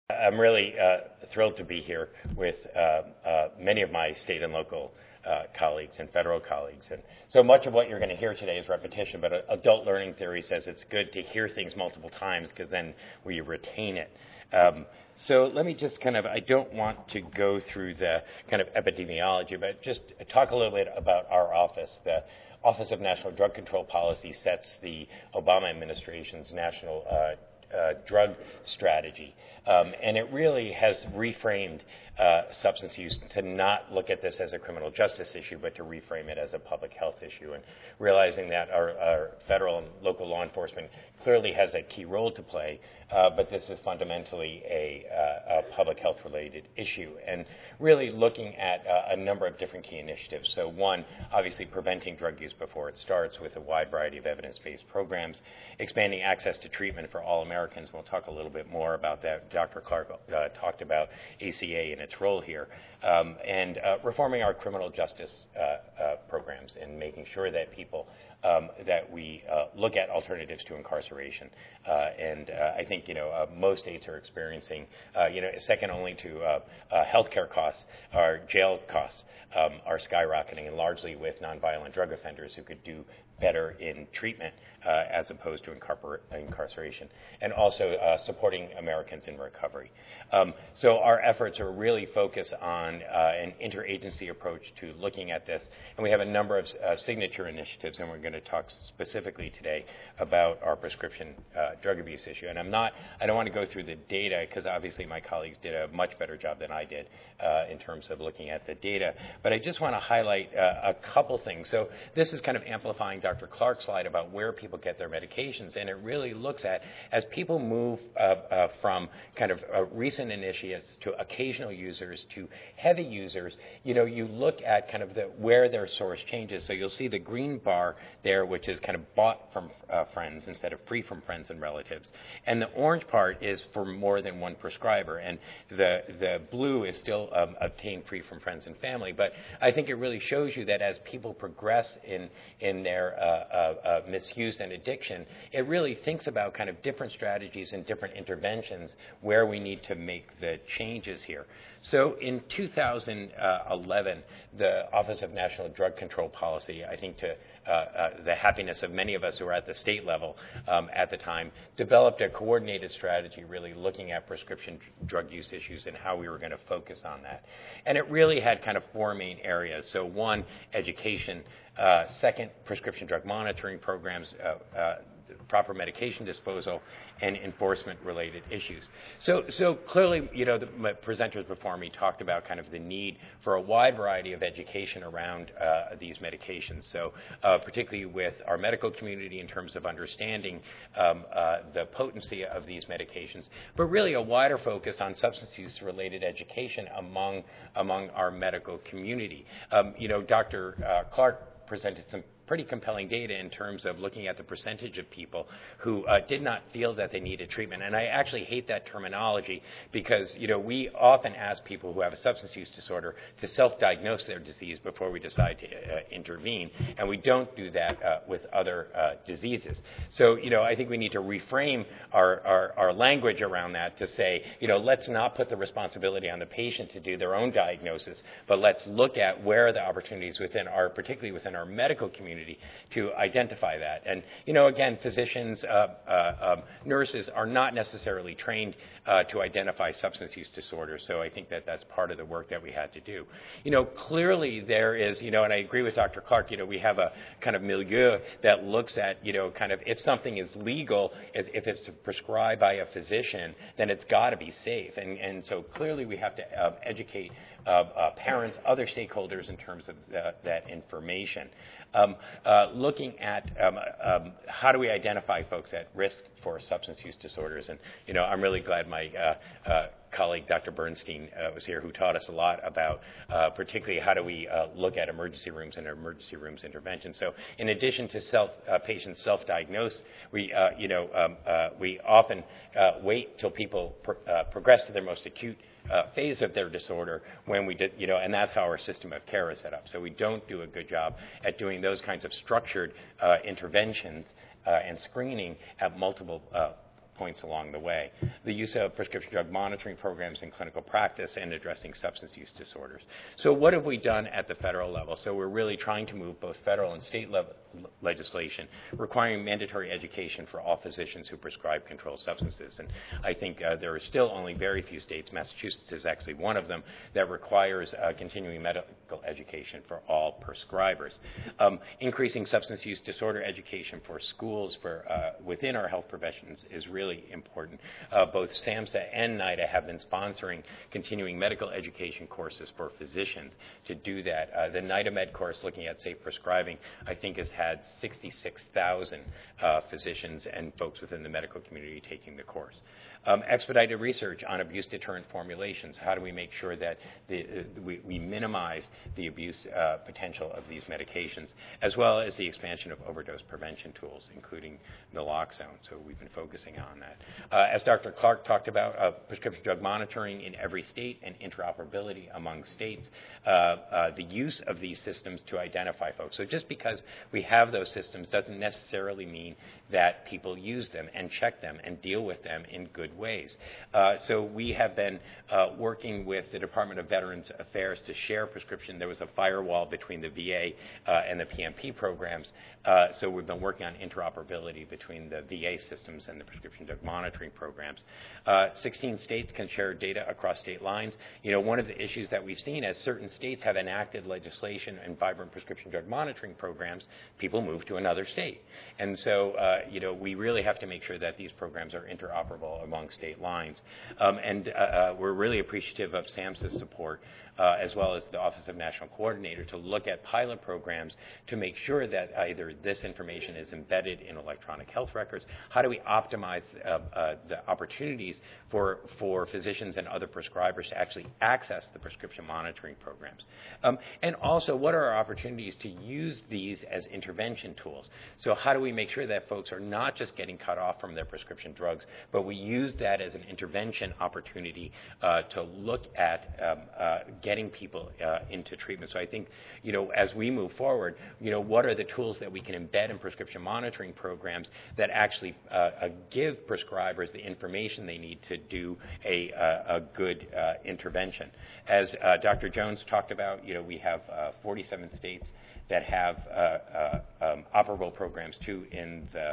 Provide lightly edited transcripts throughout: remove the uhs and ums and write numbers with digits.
I'm really thrilled to be here with many of my state and local colleagues and federal colleagues. And so much of what you're going to hear today is repetition, but adult learning theory says it's good to hear things multiple times because then we retain it. So let me just I don't want to go through the kind of epidemiology, but just talk a little bit about our office. The Office of National Drug Control Policy sets the Obama administration's national drug strategy. And it really has reframed substance use to not look at this as a criminal justice issue, but to reframe it as a public health issue. And realizing that our federal and local law enforcement clearly has a key role to play, but this is fundamentally a public health related issue. And really looking at a number of different key initiatives. So one, obviously preventing drug use before it starts with a wide variety of evidence-based programs, expanding access to treatment for all Americans. We'll talk a little bit more about that. Dr. Clark talked about ACA and its role here, and reforming our criminal justice programs and making sure that people that we look at alternatives to incarceration. And I think most states are experiencing second only to healthcare costs. Our jail costs are skyrocketing, and largely with nonviolent drug offenders who could do better in treatment as opposed to incarceration, and also supporting Americans in recovery. So our efforts are really focused on an interagency approach to looking at this, and we have a number of signature initiatives, and we're going to talk specifically today about our prescription drug abuse issue. And I don't want to go through the data because obviously my colleagues did a much better job than I did in terms of looking at the data, but I just want to highlight a couple things. So this is kind of amplifying Dr. Clark's slide about where people get their medications, and it really looks at, as people move from kind of recent initiates to occasional users to heavy users, you look at kind of where their source changes. So you'll see the green bar there, which is kind of bought from friends instead of free from friends and relatives. And the orange part is for more than one prescriber, and the blue is still obtained free from friends and family. But I think it really shows you that as people progress in their misuse and addiction, it really thinks about kind of different strategies and different interventions where we need to make the changes here. So in 2011, the Office of National Drug Control Policy, I think to the happiness of many of us who were at the state level at the time, developed a coordinated strategy really looking at prescription drug use issues and how we were going to focus on that. And it really had kind of four main areas. So one, education. Second, prescription drug monitoring programs, proper medication disposal, and enforcement-related issues. So clearly, the presenters before me talked about kind of the need for a wide variety of education around these medications. So particularly with our medical community in terms of understanding the potency of these medications, but really a wider focus on substance use-related education among our medical community. Dr. Clark presented some pretty compelling data in terms of looking at the percentage of people who did not feel that they needed treatment. And I actually hate that terminology because, we often ask people who have a substance use disorder to self-diagnose their disease before we decide to intervene, and we don't do that with other diseases. So, I think we need to reframe our language around that to say, let's not put the responsibility on the patient to do their own diagnosis, but let's look at where are the opportunities particularly within our medical community to identify that. And, again, physicians, nurses are not necessarily trained to identify substance use disorders, so I think that that's part of the work that we had to do. Clearly there is, and I agree with Dr. Clark, we have a kind of milieu that looks at, kind of if something is legal, if it's prescribed by a physician, then it's got to be safe. And so clearly we have to educate parents, other stakeholders in terms of that information. Looking at how do we identify folks at risk for substance use disorders. And, I'm really glad my colleague, Dr. Bernstein, was here, who taught us a lot about particularly how do we look at emergency rooms and emergency rooms intervention. So in addition to patients self-diagnose, we often wait till people progress to their most acute phase of their disorder when we did, and that's how our system of care is set up. So we don't do a good job at doing those kinds of structured interventions and screening at multiple points along the way. The use of prescription drug monitoring programs in clinical practice and addressing substance use disorders. So what have we done at the federal level? So we're really trying to move both federal and state level legislation requiring mandatory education for all physicians who prescribe controlled substances. And I think there are still only very few states, Massachusetts is actually one of them, that requires continuing medical education for all prescribers. Increasing substance use disorder education for schools within our health professions is really important. Both SAMHSA and NIDA have been sponsoring continuing medical education courses for physicians to do that. The NIDA Med course looking at safe prescribing, I think, has had 66,000 physicians and folks within the medical community taking the course. Expedited research on abuse deterrent formulations. How do we make sure that we minimize the abuse potential of these medications, as well as the expansion of overdose prevention tools, including naloxone. So we've been focusing on that. As Dr. Clark talked about, prescription drug monitoring in every state and interoperability among states, the use of these systems to identify folks. So just because we have those systems doesn't necessarily mean that people use them and check them and deal with them in good ways. So we have been working with the Department of Veterans Affairs to share prescription. There was a firewall between the VA and the PMP programs. So we've been working on interoperability between the VA systems and the prescription drug monitoring programs. 16 states can share data across state lines. You know, one of the issues that we've seen as certain states have enacted legislation and vibrant prescription drug monitoring programs, people move to another state. And so, you know, we really have to make sure that these programs are interoperable among state lines. We're really appreciative of SAMHSA's support, as well as the Office of National Coordinator, to look at pilot programs to make sure that either this information is embedded in electronic health records. How do we optimize the opportunities for physicians and other prescribers to actually access the prescription monitoring programs? And also, what are our opportunities to use these as intervention tools? So how do we make sure that folks are not just getting cut off from their prescription drugs, but we use that as an intervention opportunity to look at getting people into treatment? So I think, you know, as we move forward, you know, what are the tools that we can embed in prescription monitoring programs that actually give prescribers the information they need to do a good intervention? As Dr. Jones talked about, you know, we have 47 states that have operable programs too in the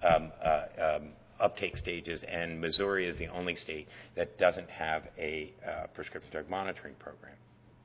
uptake stages, and Missouri is the only state that doesn't have a prescription drug monitoring program.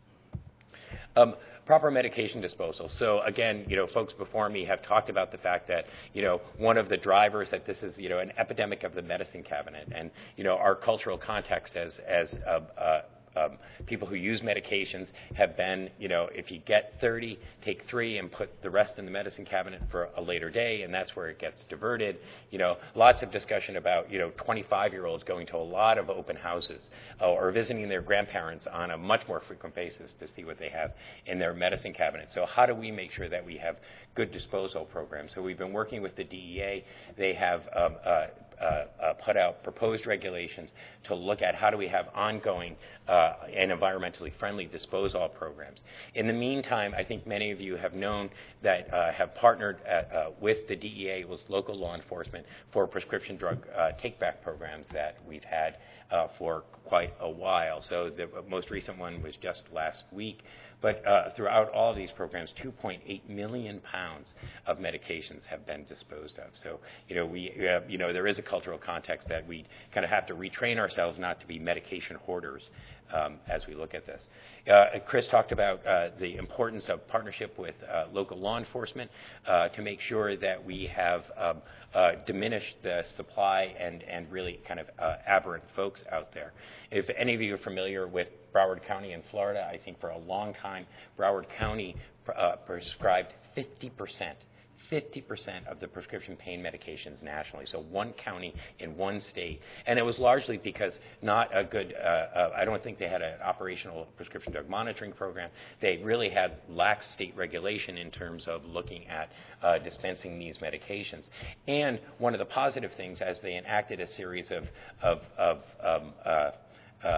Proper medication disposal. So again, you know, folks before me have talked about the fact that, you know, one of the drivers that this is, you know, an epidemic of the medicine cabinet, and, you know, our cultural context as people who use medications have been, you know, if you get 30, take 3 and put the rest in the medicine cabinet for a later day, and that's where it gets diverted. You know, lots of discussion about, you know, 25-year-olds going to a lot of open houses or visiting their grandparents on a much more frequent basis to see what they have in their medicine cabinet. So how do we make sure that we have good disposal programs? So we've been working with the DEA. They have put out proposed regulations to look at how do we have ongoing and environmentally friendly disposal programs. In the meantime, I think many of you have known that have partnered with the DEA, with local law enforcement, for prescription drug take-back programs that we've had for quite a while. So the most recent one was just last week. But throughout all of these programs, 2.8 million pounds of medications have been disposed of. So, you know, you know, there is a cultural context that we kind of have to retrain ourselves not to be medication hoarders as we look at this. Chris talked about the importance of partnership with local law enforcement to make sure that we have diminished the supply and really kind of aberrant folks out there. If any of you are familiar with Broward County in Florida, I think for a long time, Broward County prescribed 50% of the prescription pain medications nationally. So one county in one state. And it was largely because not a good, I don't think they had an operational prescription drug monitoring program. They really had lax state regulation in terms of looking at dispensing these medications. And one of the positive things, as they enacted a series of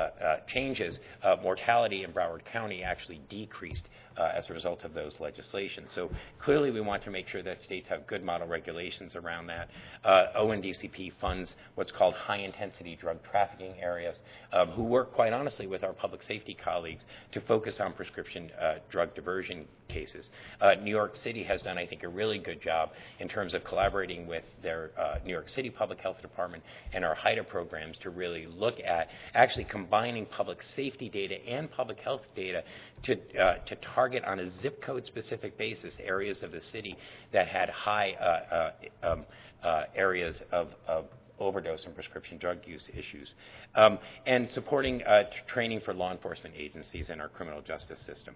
changes, mortality in Broward County actually decreased as a result of those legislations. So clearly we want to make sure that states have good model regulations around that. ONDCP funds what's called high-intensity drug trafficking areas, who work quite honestly with our public safety colleagues to focus on prescription drug diversion cases. New York City has done, I think, a really good job in terms of collaborating with their New York City Public Health Department and our HIDA programs to really look at actually combining public safety data and public health data to target on a zip code specific basis areas of the city that had high areas of overdose and prescription drug use issues, and supporting training for law enforcement agencies and our criminal justice system.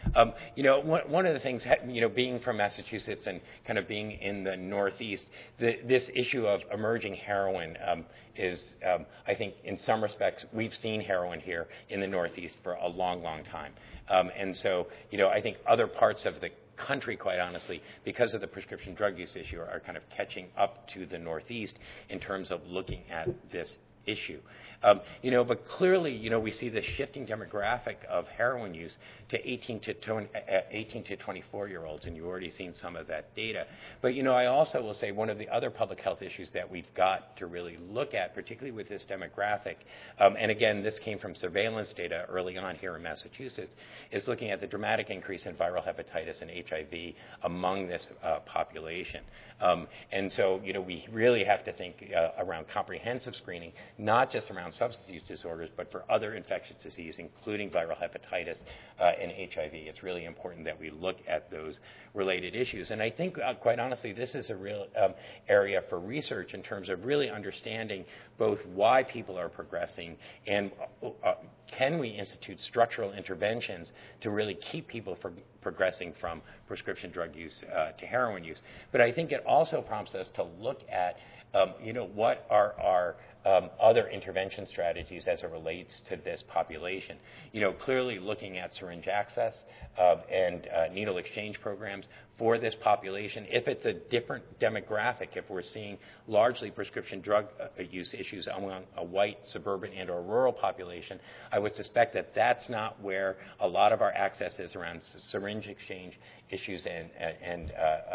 One of the things, being from Massachusetts and kind of being in the Northeast, this issue of emerging heroin is, I think, in some respects, we've seen heroin here in the Northeast for a long, long time. And so, I think other parts of the country, quite honestly, because of the prescription drug use issue, are kind of catching up to the Northeast in terms of looking at this issue. But clearly, we see the shifting demographic of heroin use to 18 to 24-year-olds, and you've already seen some of that data. But, I also will say one of the other public health issues that we've got to really look at, particularly with this demographic, and again, this came from surveillance data early on here in Massachusetts, is looking at the dramatic increase in viral hepatitis and HIV among this population. And so, we really have to think around comprehensive screening, not just around substance use disorders, but for other infectious disease, including viral hepatitis and HIV. It's really important that we look at those related issues. And I think, quite honestly, this is a real area for research in terms of really understanding both why people are progressing and can we institute structural interventions to really keep people from progressing from prescription drug use to heroin use. But I think it also prompts us to look at what are our other intervention strategies as it relates to this population. Clearly looking at syringe access and needle exchange programs for this population. If it's a different demographic, if we're seeing largely prescription drug use issues among a white, suburban, and or rural population, I would suspect that that's not where a lot of our access is around syringe exchange issues and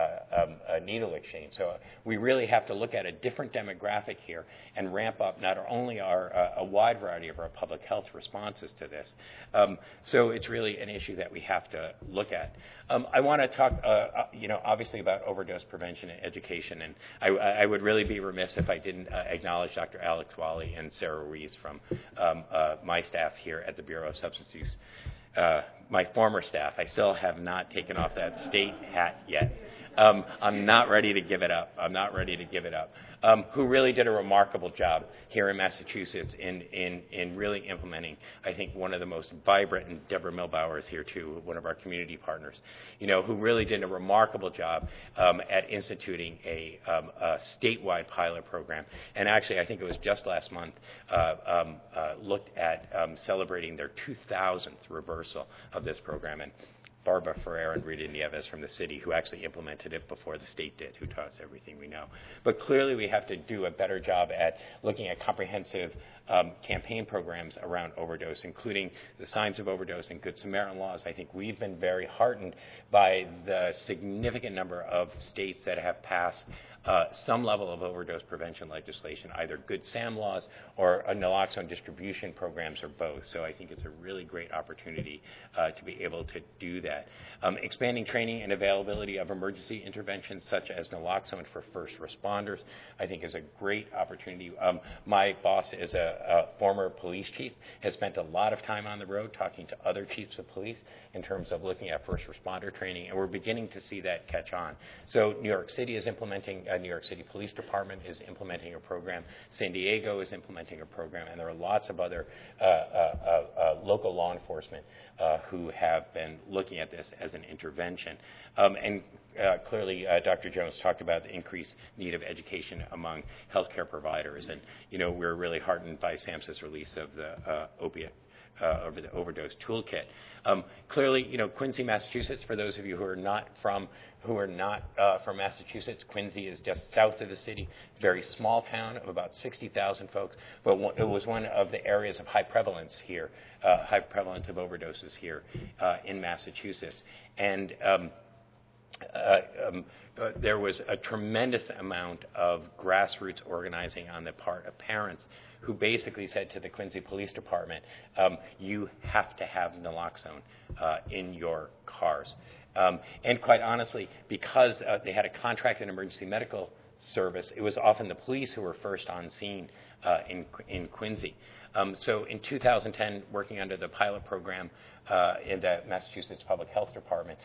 needle exchange. So we really have to look at a different demographic here and ramp up not only a wide variety of our public health responses to this. So it's really an issue that we have to look at. I want to talk, obviously about overdose prevention and education, and I would really be remiss if I didn't acknowledge Dr. Alex Wally and Sarah Rees from my staff here at the Bureau of Substance Use. My former staff. I still have not taken off that state hat yet. I'm not ready to give it up. Who really did a remarkable job here in Massachusetts in really implementing, I think, one of the most vibrant, and Deborah Milbauer is here too, one of our community partners, who really did a remarkable job at instituting a statewide pilot program. And actually, I think it was just last month, looked at celebrating their 2000th reversal of this program. And Barbara Ferrer and Rita Nieves from the city, who actually implemented it before the state did, who taught us everything we know. But clearly we have to do a better job at looking at comprehensive campaign programs around overdose, including the Signs of Overdose and Good Samaritan laws. I think we've been very heartened by the significant number of states that have passed some level of overdose prevention legislation, either Good Sam laws or naloxone distribution programs, or both. So I think it's a really great opportunity to be able to do that. Expanding training and availability of emergency interventions such as naloxone for first responders, I think, is a great opportunity. My boss is a former police chief, has spent a lot of time on the road talking to other chiefs of police in terms of looking at first responder training, and we're beginning to see that catch on. So New York City is implementing, New York City Police Department is implementing a program, San Diego is implementing a program, and there are lots of other local law enforcement who have been looking at this as an intervention. Clearly, Dr. Jones talked about the increased need of education among healthcare providers, and we're really heartened by SAMHSA's release of the opiate the overdose toolkit. Clearly, Quincy, Massachusetts, for those of you who are not from Massachusetts, Quincy is just south of the city, very small town of about 60,000 folks, but it was one of the areas of high prevalence here, high prevalence of overdoses here in Massachusetts. And there was a tremendous amount of grassroots organizing on the part of parents who basically said to the Quincy Police Department, you have to have naloxone in your cars. And quite honestly, because they had a contracted emergency medical service, it was often the police who were first on scene in Quincy. So in 2010, working under the pilot program in the Massachusetts Public Health Department,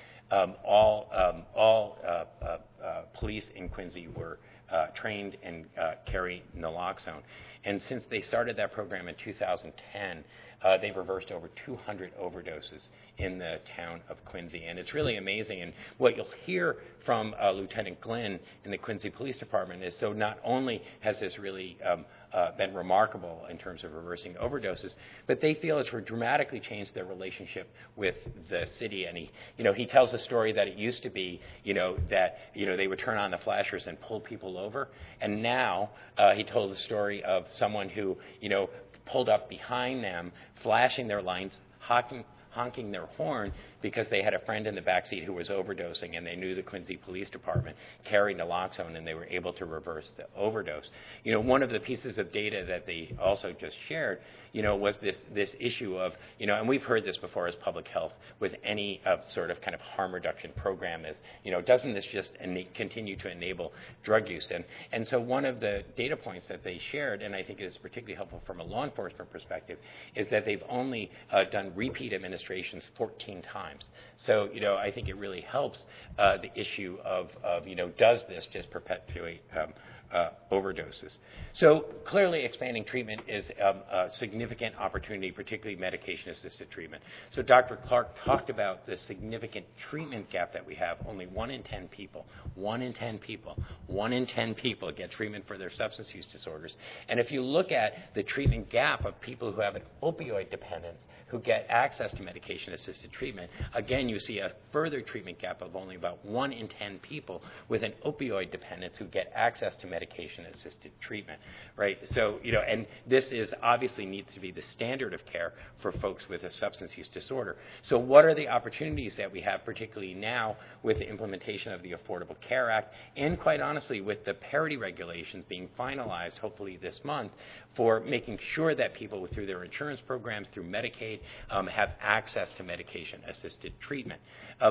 all police in Quincy were trained and carry naloxone. And since they started that program in 2010, they've reversed over 200 overdoses in the town of Quincy. And it's really amazing. And what you'll hear from Lieutenant Glynn in the Quincy Police Department is, so not only has this really been remarkable in terms of reversing overdoses, but they feel it's dramatically changed their relationship with the city. And he tells the story that it used to be, that they would turn on the flashers and pull people over, and now he told the story of someone who pulled up behind them, flashing their lights, honking their horn because they had a friend in the backseat who was overdosing, and they knew the Quincy Police Department carried naloxone, and they were able to reverse the overdose. One of the pieces of data that they also just shared, was this issue of, and we've heard this before as public health with any sort of kind of harm reduction program is, doesn't this just continue to enable drug use? And so one of the data points that they shared, and I think is particularly helpful from a law enforcement perspective, is that they've only done repeat administrations 14 times. So, I think it really helps the issue of does this just perpetuate overdoses? So clearly expanding treatment is a significant opportunity, particularly medication-assisted treatment. So Dr. Clark talked about the significant treatment gap that we have. Only 1 in 10 people get treatment for their substance use disorders. And if you look at the treatment gap of people who have an opioid dependence who get access to medication-assisted treatment, again, you see a further treatment gap of only about 1 in 10 people with an opioid dependence who get access to medication-assisted treatment, right? So, and this is obviously needs to be the standard of care for folks with a substance use disorder. So what are the opportunities that we have, particularly now with the implementation of the Affordable Care Act, and quite honestly with the parity regulations being finalized hopefully this month, for making sure that people through their insurance programs, through Medicaid, have access to medication-assisted treatment.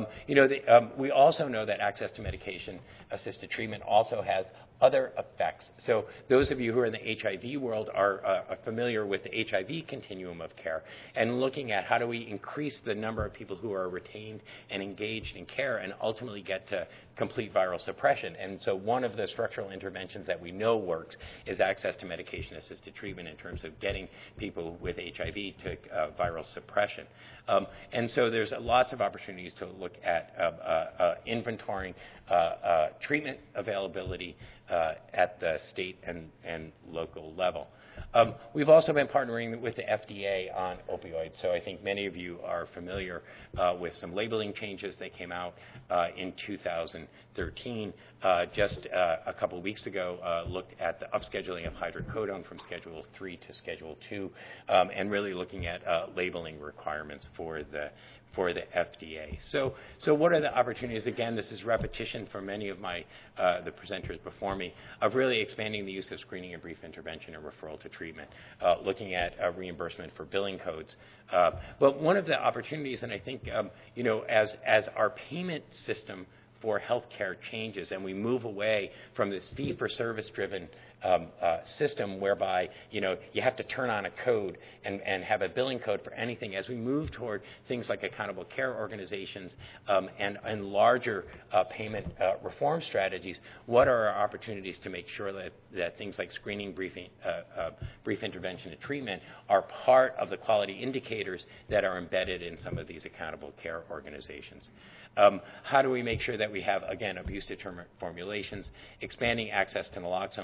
We also know that access to medication-assisted treatment also has other effects. So those of you who are in the HIV world are familiar with the HIV continuum of care and looking at how do we increase the number of people who are retained and engaged in care and ultimately get to complete viral suppression. And so one of the structural interventions that we know works is access to medication-assisted treatment in terms of getting people with HIV to viral suppression. And so there's lots of opportunities to look at inventorying treatment availability at the state and local level. We've also been partnering with the FDA on opioids. So I think many of you are familiar with some labeling changes that came out in 2013. Just a couple of weeks ago, looked at the upscheduling of hydrocodone from Schedule 3 to Schedule 2, and really looking at labeling requirements for the FDA. So what are the opportunities? Again, this is repetition for many of the presenters before me, of really expanding the use of screening and brief intervention and referral to treatment, looking at reimbursement for billing codes. But one of the opportunities, and I think, as our payment system for healthcare changes and we move away from this fee-for-service driven system whereby you have to turn on a code and have a billing code for anything, as we move toward things like accountable care organizations and larger payment reform strategies, what are our opportunities to make sure that things like screening, brief intervention and treatment are part of the quality indicators that are embedded in some of these accountable care organizations? How do we make sure that we have, again, abuse deterrent formulations, expanding access to naloxone,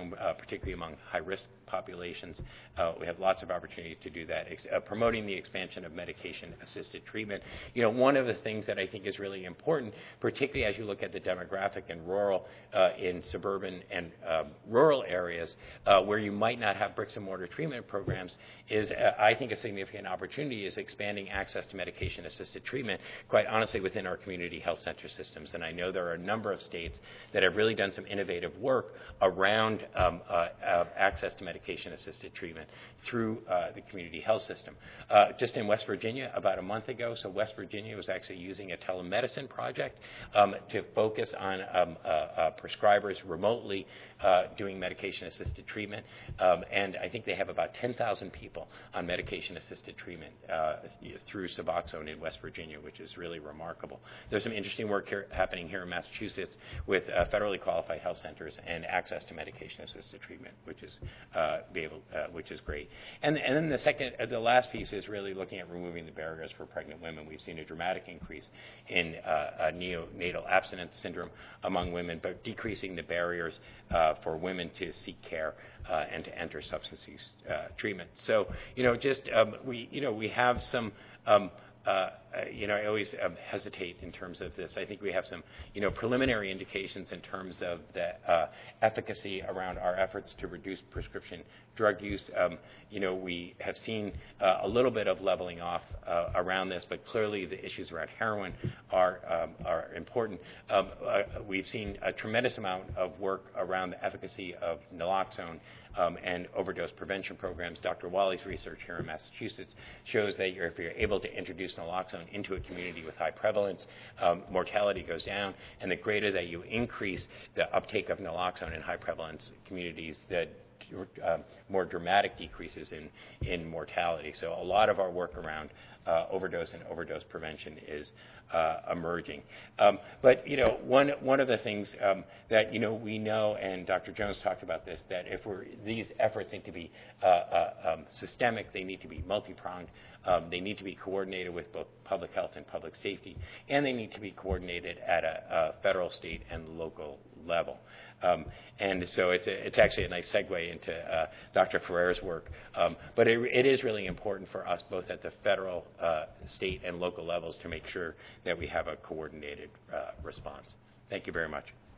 particularly among high-risk populations. We have lots of opportunities to do that. Promoting the expansion of medication-assisted treatment. One of the things that I think is really important, particularly as you look at the demographic in suburban and rural areas where you might not have bricks and mortar treatment programs, is I think a significant opportunity is expanding access to medication-assisted treatment, quite honestly, within our community health center systems. And I know there are a number of states that have really done some innovative work around access to medication-assisted treatment through the community health system. Just in West Virginia, about a month ago, so West Virginia was actually using a telemedicine project to focus on prescribers remotely doing medication-assisted treatment. And I think they have about 10,000 people on medication-assisted treatment through Suboxone in West Virginia, which is really remarkable. There's some interesting work happening here in Massachusetts with federally qualified health centers and access to medication-assisted treatment, which is great. And then the last piece is really looking at removing the barriers for pregnant women. We've seen a dramatic increase in neonatal abstinence syndrome among women, but decreasing the barriers for women to seek care and to enter substance use treatment. So, we have some. I always hesitate in terms of this. I think we have some, preliminary indications in terms of the efficacy around our efforts to reduce prescription drug use. We have seen a little bit of leveling off around this, but clearly the issues around heroin are important. We've seen a tremendous amount of work around the efficacy of naloxone and overdose prevention programs. Dr. Wally's research here in Massachusetts shows that if you're able to introduce naloxone into a community with high prevalence, mortality goes down, and the greater that you increase the uptake of naloxone in high prevalence communities, the more dramatic decreases in mortality. So a lot of our work around overdose and overdose prevention is emerging. But one of the things that we know, and Dr. Jones talked about this, that these efforts need to be systemic, they need to be multi-pronged, they need to be coordinated with both public health and public safety, and they need to be coordinated at a federal, state, and local level. And so it's actually a nice segue into Dr. Ferrer's work. But it is really important for us, both at the federal, state, and local levels, to make sure that we have a coordinated response. Thank you very much.